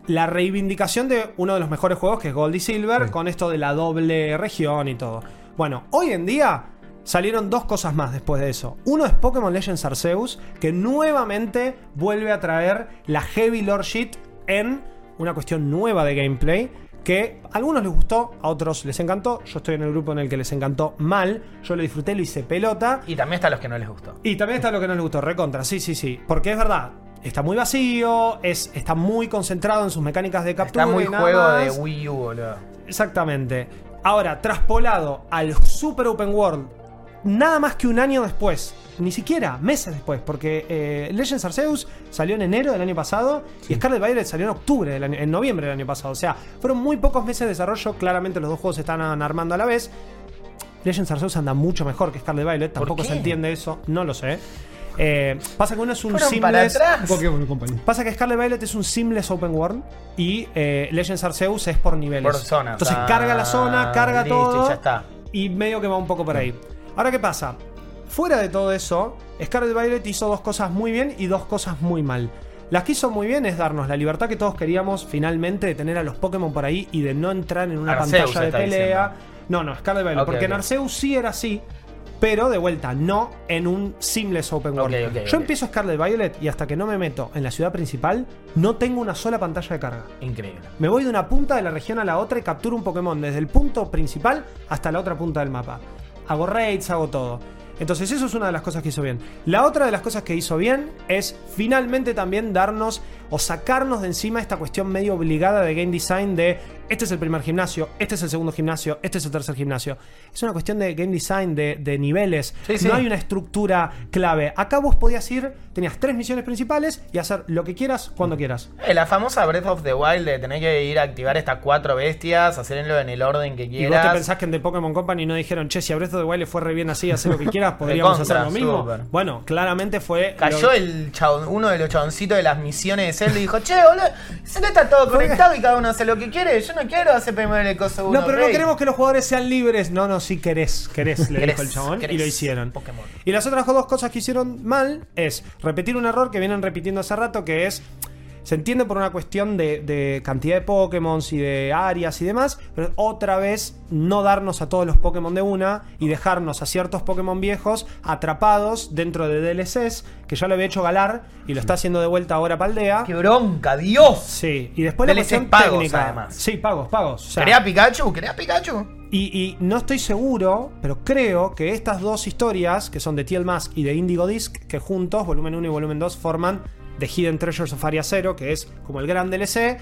la reivindicación de uno de los mejores juegos, que es Gold y Silver, Sí. con esto de la doble región y todo. Bueno, hoy en día salieron dos cosas más después de eso. Uno es Pokémon Legends Arceus, que nuevamente vuelve a traer la Heavy Lore Shit en una cuestión nueva de gameplay, que a algunos les gustó, a otros les encantó. Yo estoy en el grupo en el que les encantó mal. Yo lo disfruté, lo hice pelota. Y también está los que no les gustó. Y también está lo que no les gustó, recontra, sí, sí, sí. Porque es verdad, está muy vacío, es, está muy concentrado en sus mecánicas de captura. Está muy y nada juego más. de Wii U, boludo. Exactamente. Ahora, traspolado al Super Open World, nada más que un año después, ni siquiera meses después, porque eh, Legends Arceus salió en enero del año pasado y Scarlet Violet salió en octubre, del año, en noviembre del año pasado. O sea, fueron muy pocos meses de desarrollo. Claramente los dos juegos se están armando a la vez. Legends Arceus anda mucho mejor que Scarlet Violet, tampoco qué? se entiende eso, no lo sé. Eh, pasa que uno es un Fueron para seamless. atrás. Pokémon Company. Pasa que Scarlet Violet es un seamless open world y eh, Legends Arceus es por niveles. Por zonas. Entonces Ah, carga la zona, carga listo, todo. y ya está. Y medio que va un poco por ahí. Ahora, ¿qué pasa? Fuera de todo eso, Scarlet Violet hizo dos cosas muy bien y dos cosas muy mal. Las que hizo muy bien es darnos la libertad que todos queríamos finalmente de tener a los Pokémon por ahí y de no entrar en una Arceus pantalla de está pelea. diciendo. No, no, Scarlet Violet. Ok, porque ok. en Arceus sí era así, pero de vuelta, no en un seamless open world. Ok, ok, Yo ok. empiezo Scarlet Violet y hasta que no me meto en la ciudad principal, no tengo una sola pantalla de carga. Increíble. Me voy de una punta de la región a la otra y capturo un Pokémon desde el punto principal hasta la otra punta del mapa. Hago raids, hago todo. Entonces eso es una de las cosas que hizo bien. La otra de las cosas que hizo bien es finalmente también darnos o sacarnos de encima esta cuestión medio obligada de game design de este es el primer gimnasio, este es el segundo gimnasio, este es el tercer gimnasio. Es una cuestión de game design, de, de niveles. Sí, sí. No hay una estructura clave. Acá vos podías ir, tenías tres misiones principales y hacer lo que quieras cuando quieras. Eh, la famosa Breath of the Wild de tener que ir a activar estas cuatro bestias, hacerlo en el orden que ¿Y vos quieras. te pensás que en The Pokémon Company no dijeron, che, si a Breath of the Wild le fue re bien así, hacer lo que quieras, podríamos Recontra, hacer lo mismo? súper. Bueno, claramente fue... Cayó lo- el chabón, uno de los chaboncitos de las misiones de Zelda y dijo, che, boludo, Zelda está todo conectado y cada uno hace lo que quiere. Yo no quiero hacer primero el coso uno. No, pero no rey". queremos que los jugadores sean libres. No, no, sí querés, querés, le Querés, dijo el chabón. querés. Y lo hicieron. Pokémon. Y las otras dos cosas que hicieron mal es repetir un error que vienen repitiendo hace rato, que es... Se entiende por una cuestión de, de cantidad de Pokémon y de áreas y demás, pero otra vez no darnos a todos los Pokémon de una y dejarnos a ciertos Pokémon viejos atrapados dentro de D L Cs, que ya lo había hecho Galar y lo está haciendo de vuelta ahora Paldea. ¡Qué bronca, Dios! Sí, y después la D L Cs cuestión pagos, técnica. además. Sí, pagos, pagos. O sea, ¿Querés a Pikachu? ¿Querés a Pikachu? y, y no estoy seguro, pero creo que estas dos historias, que son de T L Mask y de Indigo Disc, que juntos, volumen uno y volumen dos, forman The Hidden Treasures of Area Zero, que es como el gran D L C.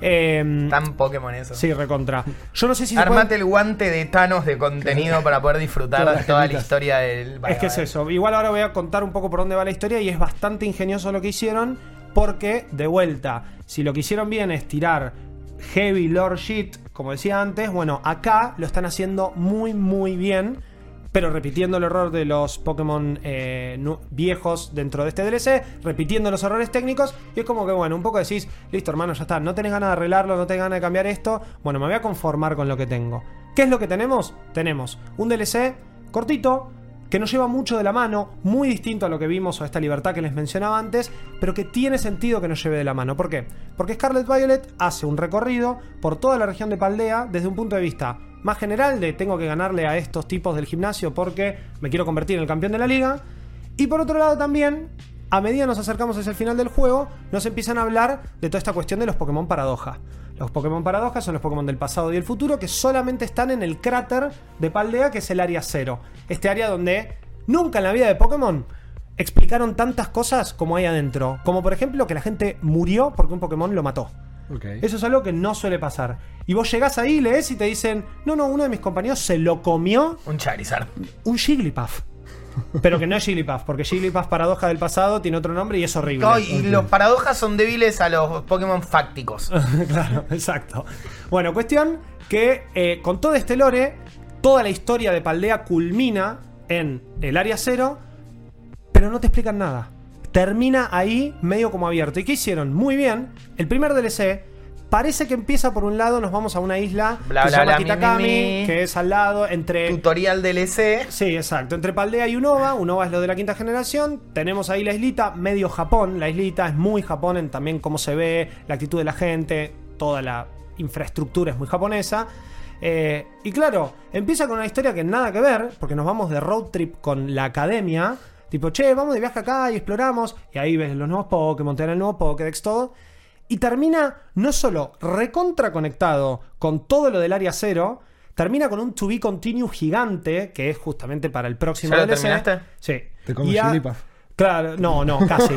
Eh, Tan Pokémon eso. sí, recontra. Yo no sé si se Armate puede- el guante de Thanos de contenido para poder disfrutar Todas de las toda la gemitas. historia del... Es que es eso. Igual ahora voy a contar un poco por dónde va la historia y es bastante ingenioso lo que hicieron, porque, de vuelta, si lo que hicieron bien es tirar heavy lore shit, como decía antes, bueno, acá lo están haciendo muy, muy bien, pero repitiendo el error de los Pokémon eh, nu- viejos dentro de este D L C, repitiendo los errores técnicos, y es como que, bueno, un poco decís, listo, hermano, ya está, no tenés ganas de arreglarlo, no tenés ganas de cambiar esto, bueno, me voy a conformar con lo que tengo. ¿Qué es lo que tenemos? Tenemos un D L C cortito, que nos lleva mucho de la mano, muy distinto a lo que vimos o a esta libertad que les mencionaba antes, pero que tiene sentido que nos lleve de la mano. ¿Por qué? Porque Scarlet Violet hace un recorrido por toda la región de Paldea desde un punto de vista más general de tengo que ganarle a estos tipos del gimnasio porque me quiero convertir en el campeón de la liga. Y por otro lado también, a medida nos acercamos hacia el final del juego, nos empiezan a hablar de toda esta cuestión de los Pokémon paradoja. Los Pokémon paradoja son los Pokémon del pasado y el futuro que solamente están en el cráter de Paldea, que es el área cero. Este área donde nunca en la vida de Pokémon explicaron tantas cosas como hay adentro. Como por ejemplo que la gente murió porque un Pokémon lo mató. Okay. Eso es algo que no suele pasar. Y vos llegás ahí, lees y te dicen, no, no, uno de mis compañeros se lo comió Un Charizard. un Jigglypuff. Pero que no es Jigglypuff, porque Jigglypuff paradoja del pasado tiene otro nombre y es horrible. No, y los paradojas son débiles a los Pokémon fácticos. Claro, exacto. Bueno, cuestión que eh, con todo este lore, toda la historia de Paldea culmina en el área cero, pero no te explican nada. Termina ahí medio como abierto. ¿Y qué hicieron? Muy bien. El primer D L C parece que empieza por un lado, nos vamos a una isla Bla, que bla, se llama bla, mi, Kitakami, mi, mi. que es al lado, entre... Tutorial D L C. Sí, exacto. Entre Paldea y Unova. Unova es lo de la quinta generación. Tenemos ahí la islita, medio Japón. La islita es muy Japón en también cómo se ve, la actitud de la gente, toda la infraestructura es muy japonesa. Eh, y claro, empieza con una historia que nada que ver, porque nos vamos de road trip con la academia. Tipo, che, vamos de viaje acá y exploramos. Y ahí ves los nuevos Pokémon, te dan el nuevo Pokédex, todo. Y termina no solo recontra conectado con todo lo del área cero, termina con un to be continue gigante, que es justamente para el próximo ¿Ya lo D L C. terminaste? Sí. Te comes Y a- Jigglypuff. Claro, no, no, casi. Y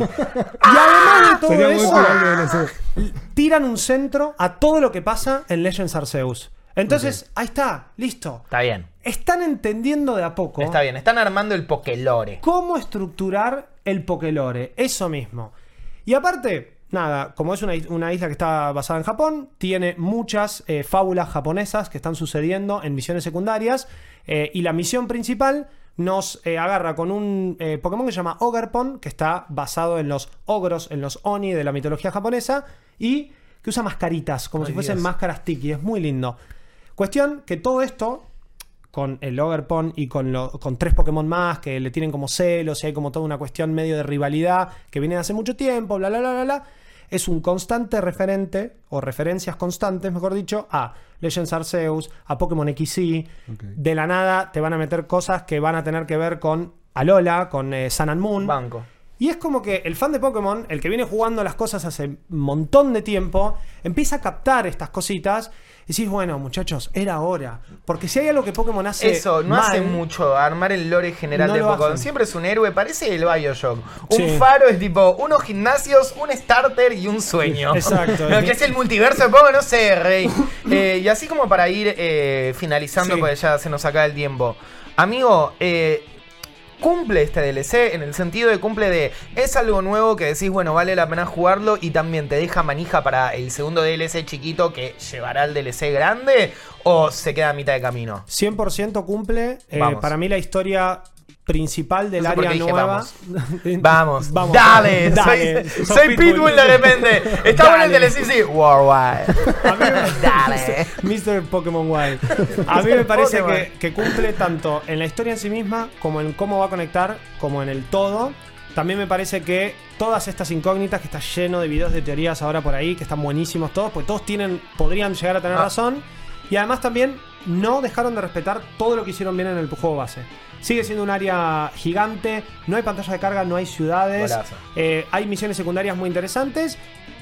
además de todo Sería muy eso, cool el D L C. tiran un centro a todo lo que pasa en Legends Arceus. Entonces, ahí está, listo. Está bien. Están entendiendo de a poco Está bien. Están armando el Pokélore. cómo estructurar el Pokélore. Eso mismo. Y aparte, nada, como es una, is- una isla que está basada en Japón, tiene muchas eh, fábulas japonesas que están sucediendo en misiones secundarias. eh, y la misión principal nos eh, agarra con un eh, Pokémon que se llama Ogerpon, que está basado en los ogros, en los Oni de la mitología japonesa, y que usa mascaritas, como Ay, si fuesen Dios. máscaras tiki. Es muy lindo. Cuestión que todo esto, con el Ogerpon y con, lo- con tres Pokémon más que le tienen como celos y hay como toda una cuestión medio de rivalidad que viene de hace mucho tiempo, bla, bla, bla, bla, bla, es un constante referente, o referencias constantes, mejor dicho, a Legends Arceus, a Pokémon X Y. Ok. De la nada te van a meter cosas que van a tener que ver con Alola, con eh, Sun and Moon. Banco. Y es como que el fan de Pokémon, el que viene jugando las cosas hace un montón de tiempo, empieza a captar estas cositas y decís, bueno, muchachos, era hora. Porque si hay algo que Pokémon hace Eso, no mal, hace mucho armar el lore general No de lo Pokémon. hacen. Siempre es un héroe, parece el Bioshock. Un Sí. faro es tipo unos gimnasios, un starter y un sueño. Exacto. Lo que es el multiverso de Pokémon, no sé, rey. Eh, y así como para ir eh, finalizando, Sí. porque ya se nos acaba el tiempo. Amigo, eh, cumple este D L C en el sentido de cumple de es algo nuevo que decís, bueno, vale la pena jugarlo y también te deja manija para el segundo D L C chiquito que llevará al D L C grande o se queda a mitad de camino. cien por ciento cumple. Eh, Vamos. para mí la historia principal del No sé por área qué dije nueva. Vamos, Vamos. dale, Dale. soy, Sos soy Pitbull de repente. Está bueno el Dale. D L C, sí, Worldwide. A mí me- Dale. mister Pokémon Wild. A mí me parece Pokémon. que, que cumple tanto en la historia en sí misma, como en cómo va a conectar, como en el todo. También me parece que todas estas incógnitas, que está lleno de videos de teorías ahora por ahí, que están buenísimos todos, pues todos tienen, podrían llegar a tener Ah. razón. Y además también no dejaron de respetar todo lo que hicieron bien en el juego base. Sigue siendo un área gigante, no hay pantalla de carga, no hay ciudades, Golazo. eh, hay misiones secundarias muy interesantes.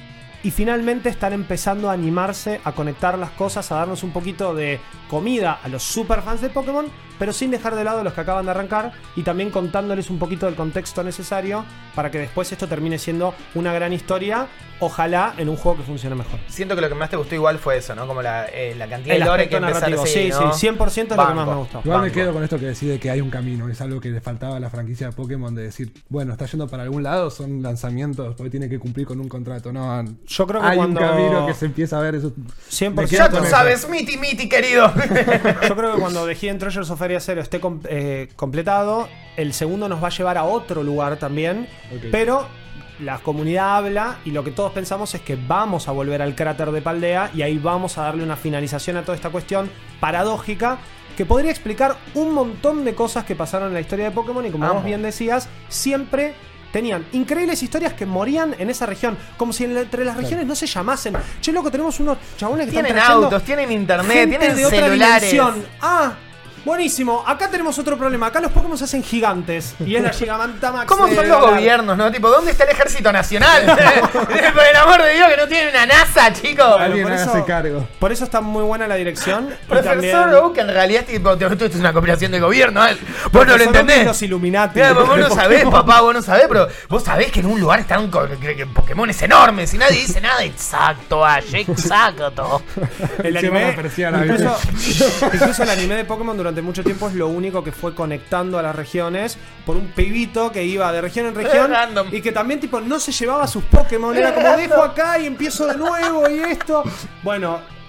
Y finalmente están empezando a animarse a conectar las cosas, a darnos un poquito de comida a los superfans de Pokémon, pero sin dejar de lado los que acaban de arrancar y también contándoles un poquito del contexto necesario para que después esto termine siendo una gran historia, ojalá en un juego que funcione mejor. Siento que lo que más te gustó igual fue eso, ¿no? Como la, eh, la cantidad El de lore que aspecto empezar narrativo, sí, ¿no? sí, cien por ciento es lo que Banco. más me gustó. Igual me Banco. quedo con esto que decide que hay un camino. Es algo que le faltaba a la franquicia de Pokémon de decir, bueno, está yendo para algún lado, son lanzamientos, porque tiene que cumplir con un contrato. No, Yo creo que hay cuando- un camino que se empieza a ver. Eso, cien me por quedo Ya ciento. tú con sabes, miti miti, querido. Yo creo que cuando The Hidden Treasures of Area Zero esté com- eh, completado, el segundo nos va a llevar a otro lugar también. Ok. Pero la comunidad habla y lo que todos pensamos es que vamos a volver al cráter de Paldea y ahí vamos a darle una finalización a toda esta cuestión paradójica que podría explicar un montón de cosas que pasaron en la historia de Pokémon y como Amo. vos bien decías, siempre tenían increíbles historias que morían en esa región, como si en la- entre las regiones no se llamasen. Che, loco, tenemos unos chabones que Tienen están trayendo autos, tienen internet, gente tienen de otra celulares. dimensión. Ah, buenísimo. Acá tenemos otro problema. Acá los Pokémon se hacen gigantes. Y es la Giganta Max. ¿Cómo de son los Galar. gobiernos, no? Tipo, ¿dónde está el ejército nacional? Por el amor de Dios, que no tienen una NASA, chicos. Alguien por hágase eso- cargo. Por eso está muy buena la dirección. Y Profesor también. Oak, que en realidad es tipo, esto es una cooperación del gobierno, ¿eh? Vos no lo Profesor Oak entendés. es los Illuminati. Mira, vos de no sabés, Pokémon. papá, vos no sabés, pero vos sabés que en un lugar están co- que- que Pokémones enormes y nadie dice nada. Exacto, Ash, exacto. El Se van anime, a persiana, incluso, incluso el anime de Pokémon durante mucho tiempo es lo único que fue conectando a las regiones por un pibito que iba de región en región Random. y que también tipo no se llevaba sus Pokémon, era como dejo acá y empiezo de nuevo y esto. Bueno,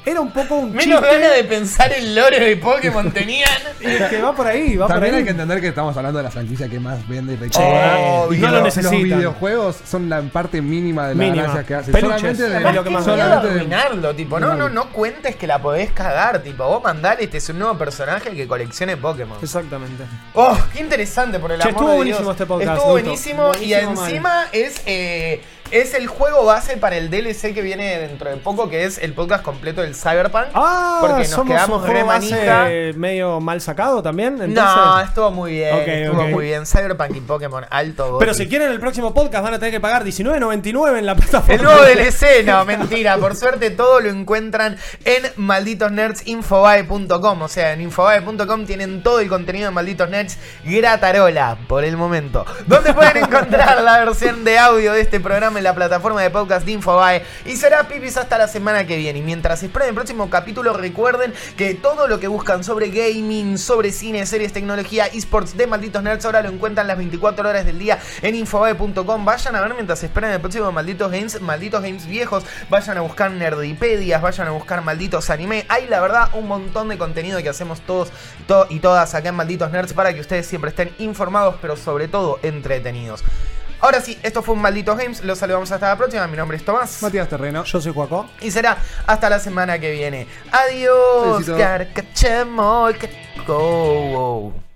era un poco un Menos chiste. ganas de pensar el lore de Pokémon tenían. Y es que va por ahí, va por También ahí. hay que entender que estamos hablando de la franquicia que más vende y Sí. recauda. Oh, y no que lo los- necesitan. Los videojuegos son la parte mínima de la Mínima. gracia que hace. Peluches, Solamente de, es lo que más Qué miedo solamente de- arruinarlo, tipo, no, no, no cuentes que la podés cagar, tipo, vos mandale, este es un nuevo personaje que coleccione Pokémon. Exactamente. Oh, qué interesante, por el Che, amor estuvo de buenísimo Dios. este podcast, Estuvo Luto. buenísimo, y Buenísimo mal. encima es, eh, es el juego base para el D L C que viene dentro de poco, que es el podcast completo del Cyberpunk. Ah, porque nos somos quedamos un re juego base manija. medio mal sacado también. Entonces... No, estuvo muy bien, Ok, estuvo ok. muy bien. Cyberpunk y Pokémon, alto goti. Pero si quieren el próximo podcast van a tener que pagar diecinueve noventa y nueve en la plataforma. El nuevo D L C, no, mentira. Por suerte todo lo encuentran en malditos nerds infobae punto com. O sea, en infobae punto com tienen todo el contenido de Malditos Nerds gratarola, por el momento. Donde pueden encontrar la versión de audio de este programa en la plataforma de podcast de Infobae. Y será pipis hasta la semana que viene. Y mientras esperan el próximo capítulo, recuerden que todo lo que buscan sobre gaming, sobre cine, series, tecnología, esports de Malditos Nerds, ahora lo encuentran las veinticuatro horas del día en infobae punto com. Vayan a ver mientras esperan el próximo Malditos Games, Malditos Games viejos. Vayan a buscar nerdipedias, vayan a buscar malditos anime. Hay la verdad un montón de contenido que hacemos todos to- y todas acá en Malditos Nerds para que ustedes siempre estén informados, pero sobre todo entretenidos. Ahora sí, esto fue un Malditos Games. Los saludamos hasta la próxima. Mi nombre es Tomás. Matías Terreno. Yo soy Juaco. Y será hasta la semana que viene. Adiós. Besitos. Carcachemo, caco.